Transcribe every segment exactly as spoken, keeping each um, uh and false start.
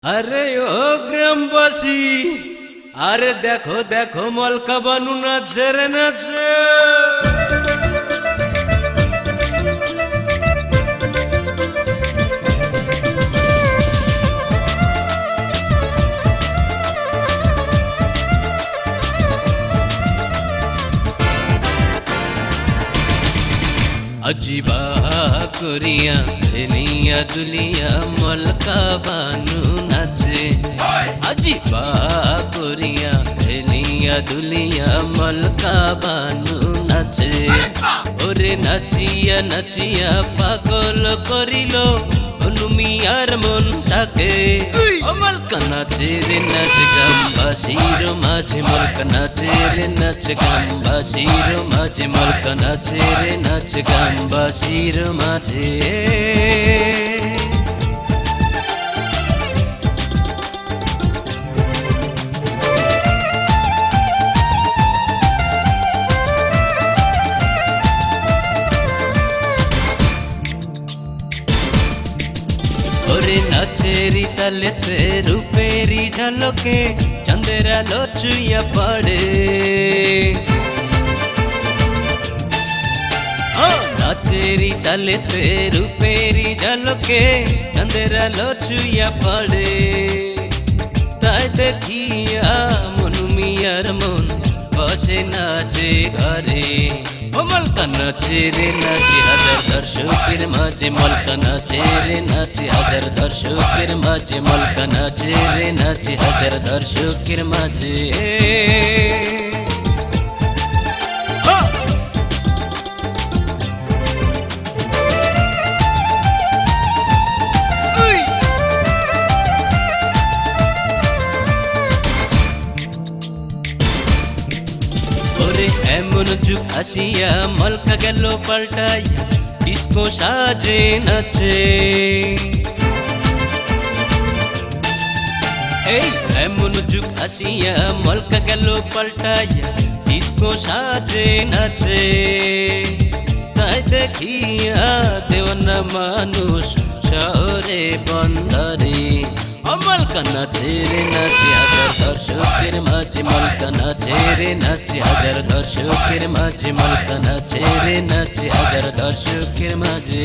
আরে ও গ্রামবাসী, আরে দেখো দেখো মলকা বানু নাচে রে নাচে। अजीबा कोरिया हेलिया दुलिया मलका बानू नाचे। अजीबा कोरिया हेलिया दुलिया मलका बानू नाचे। ओरे नाचिया नाचिया पागल करिलो अनुमियार मनटाके। ओ मलका नाचे रे नाच ग्रामबासीर माझे मलका नाचे रे नाच ग्रामबासीर माझे मलका नाचे रे नाच ग्रामबासीर माझे। ओरे नाचेरी तलेते रूपेरी झलके चंदेरा लोचुया पड़े। नाचेरी तलेते रूपेरी झलके चंदेरा लोचुया पड़े। ताई देखिया मनुमियार मन बसे नाचे घरे। ओ मलका नाचे रे नाचे हाजार दर्शकेर माझे मलका नाचे रे नाचे हाजार दर्शकेर माझे मलका नाचे रे नाचे हाजार दर्शकेर माझे। एमन जुग आसिया मलका गेलो पाल्टाइया डिस्को साजे नाचे। एमन जुग आसिया मलका गेलो पाल्टाइया डिस्को साजे नाचे। ताई देखिया देवाना मानुष शहरे बंदरे। ओ मलका नाचे रे नाचे हाजार दर्शकेर माझे मलका नाचे रे नाचे हाजार दर्शकेर माझे मलका नाचे रे नाचे हाजार दर्शकेर माझे।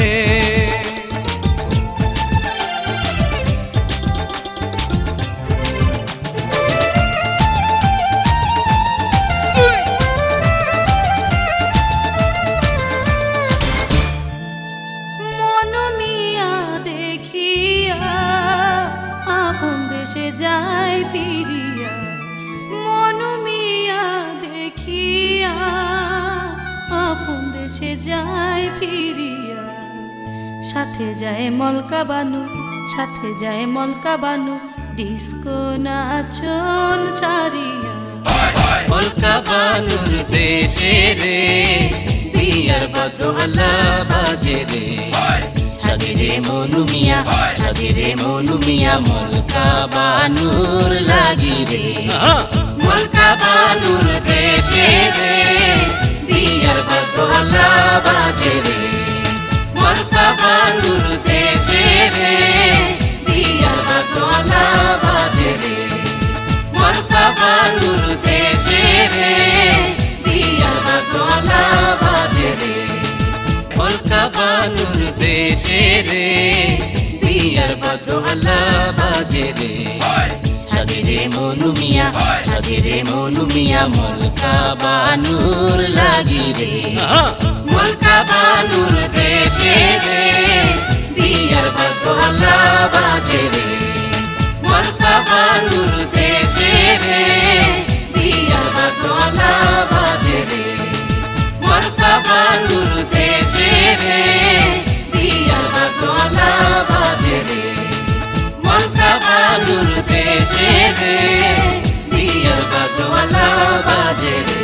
যায় ফিরিয়া মনু মিয়া দেখিয়া আপন দেশে যায় ফিরিয়া। সাথে যায় মলকা বানু সাথে যায় মলকা বানু ডিস্কো নাচন ছাড়িয়া। মলকা বানুর দেশে রে বিয়ার বাদওয়ালা বাজে রে। সাজিরে মনু মিয়া সাজিরে মনু মিয়া মলকা বানুর লাগি রে। মলকা বানুর দেশে রে বিয়ার বাদওয়ালা বাজে রে। মলকা বানুর দেশে রে বিয়ার বাদওয়ালা বাজে রে। মলকা বানুর দেশে রে বিয়ার বাদওয়ালা বাজে রে। মলকা বানুর দেশে রে বিয়ার বাদওয়ালা বাজে রে। সাজিরে মনু মিয়া সাজিরে মনু মিয়া মলকা বানুর লাগি রে। মলকা বানুর দেশে রে বিয়ার বাদওয়ালা বাজে রে। মলকা বানুর দেশে রে বিয়ার বাদওয়ালা বাজে রে। মলকা বানুর দেশে রে বিয়ার বাদওয়ালা বাজে রে। মলকা বানুর দেশে রে বিয়ার বাদওয়ালা বাজে রে।